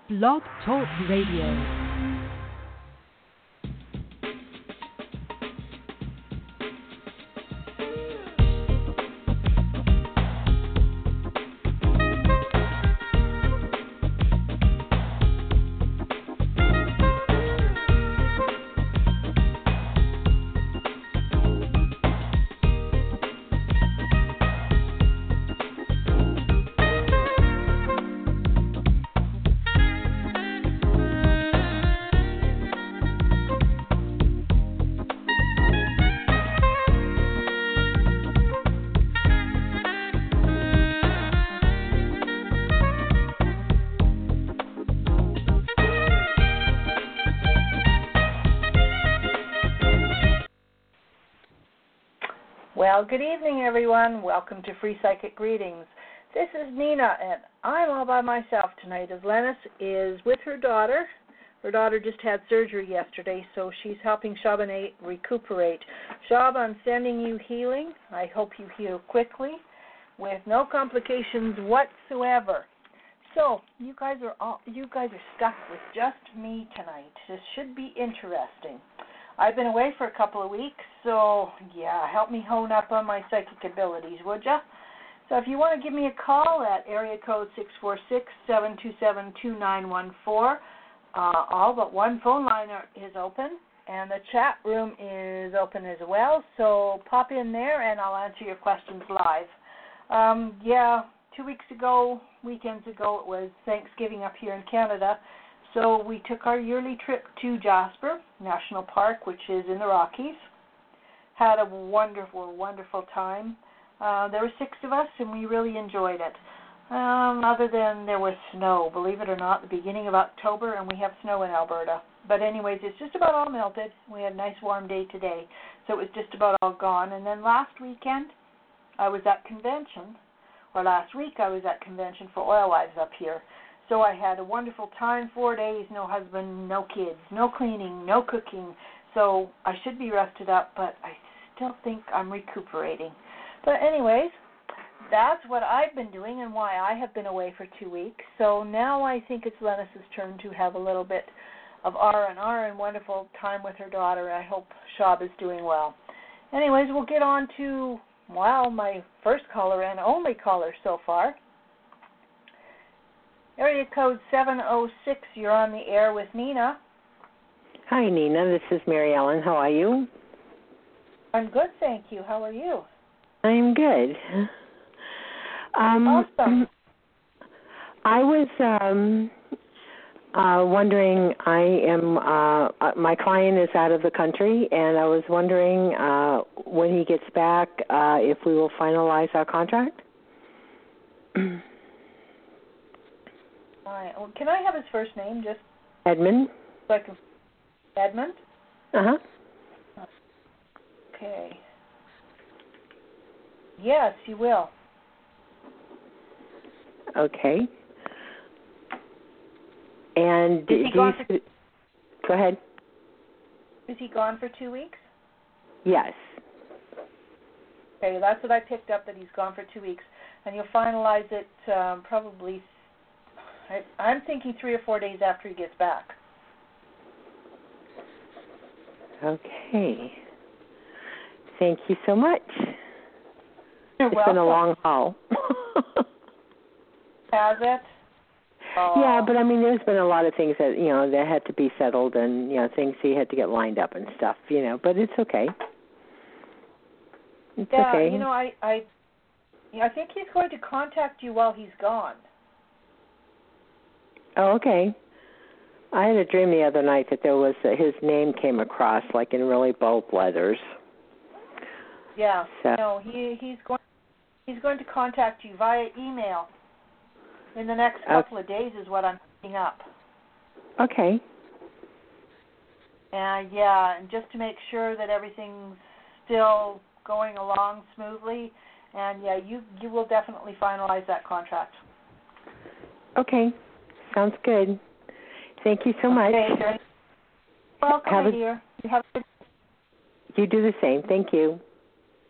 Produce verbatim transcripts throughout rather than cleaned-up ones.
Blog Talk Radio. Well, good evening, everyone. Welcome to Free Psychic Readings. This is Nina, and I'm all by myself tonight as Lennis is with her daughter. Her daughter just had surgery yesterday, so she's helping Shabana recuperate. Shab, I'm sending you healing. I hope you heal quickly with no complications whatsoever. So you guys are all, you guys are stuck with just me tonight. This should be interesting. I've been away for a couple of weeks, so yeah, help me hone up on my psychic abilities, would ya? So if you want to give me a call at area code six four six, seven two seven, two nine one four, uh, all but one phone line are, is open, and the chat room is open as well, so pop in there and I'll answer your questions live. Um, yeah, two weeks ago, weekends ago, it was Thanksgiving up here in Canada. So we took our yearly trip to Jasper National Park, which is in the Rockies. Had a wonderful, wonderful time. Uh, there were six of us, and we really enjoyed it. Um, other than there was snow, believe it or not, the beginning of October, and we have snow in Alberta. But anyways, it's just about all melted. We had a nice warm day today, so it was just about all gone. And then last weekend, I was at convention, or last week I was at convention for Oil Wives up here. So I had a wonderful time, four days, no husband, no kids, no cleaning, no cooking. So I should be rested up, but I still think I'm recuperating. But anyways, that's what I've been doing and why I have been away for two weeks. So now I think it's Lennis's turn to have a little bit of R and R and wonderful time with her daughter. I hope Shab is doing well. Anyways, we'll get on to, well, my first caller and only caller so far. Area code seven oh six, you're on the air with Nina. Hi, Nina. This is Mary Ellen. How are you? I'm good, thank you. How are you? I'm good. Um, awesome. I was um, uh, wondering, I am, uh, my client is out of the country, and I was wondering uh, when he gets back uh, if we will finalize our contract. Right. Well, can I have his first name, just Edmund. So I can... Edmund? Uh-huh. Okay. Yes, you will. Okay. And Is do he you... gone for... Go ahead. Is he gone for two weeks? Yes. Okay, that's what I picked up, that he's gone for two weeks. And you'll finalize it um, probably... I, I'm thinking three or four days after he gets back. Okay. Thank you so much. You're it's welcome. been a long haul. Has it? Oh. Yeah, but I mean, there's been a lot of things that, you know, that had to be settled and, you know, things he had to get lined up and stuff, you know, but it's okay. It's yeah, okay. you know, I, I, I think he's going to contact you while he's gone. Oh, okay. I had a dream the other night that there was uh, his name came across like in really bold letters. Yeah. So. No, he he's going he's going to contact you via email in the next couple uh, of days is what I'm picking up. Okay. And uh, yeah, and just to make sure that everything's still going along smoothly, and yeah, you you will definitely finalize that contract. Okay. Sounds good. Thank you so much. Okay. Welcome, have my a, dear. You have a, you do the same. Thank you.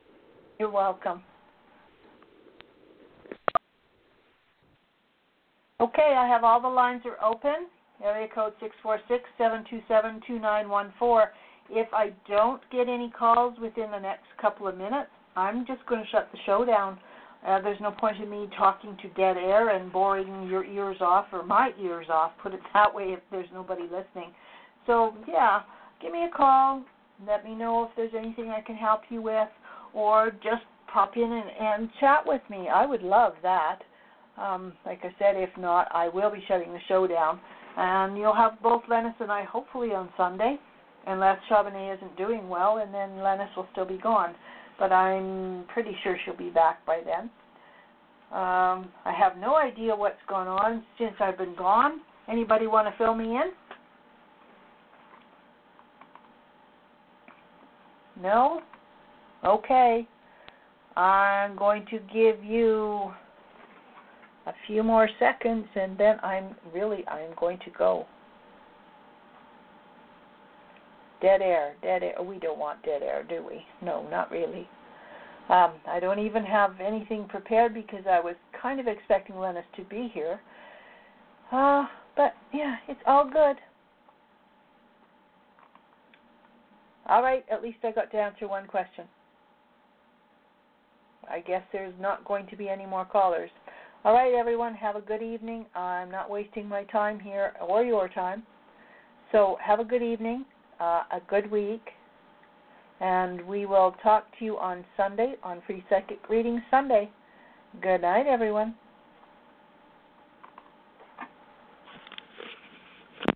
You're welcome. Okay, I have all the lines are open. Area code six four six, seven two seven, two nine one four. If I don't get any calls within the next couple of minutes, I'm just going to shut the show down. Uh, there's no point in me talking to dead air and boring your ears off, or my ears off, put it that way, if there's nobody listening. So, yeah, give me a call. Let me know if there's anything I can help you with, or just pop in and, and chat with me. I would love that. Um, like I said, if not, I will be shutting the show down. And you'll have both Lennis and I hopefully on Sunday, unless Charbonnet isn't doing well, and then Lennis will still be gone. But I'm pretty sure she'll be back by then. Um, I have no idea what's gone on since I've been gone. Anybody want to fill me in? No? Okay. I'm going to give you a few more seconds, and then I'm really, I'm going to go. Dead air, dead air. We don't want dead air, do we? No, not really. Um, I don't even have anything prepared because I was kind of expecting Lennis to be here. Uh, but, yeah, it's all good. All right, at least I got to answer one question. I guess there's not going to be any more callers. All right, everyone, have a good evening. I'm not wasting my time here or your time. So have a good evening, uh, a good week, and we will talk to you on Sunday, on Free Psychic Readings Sunday. Good night, everyone.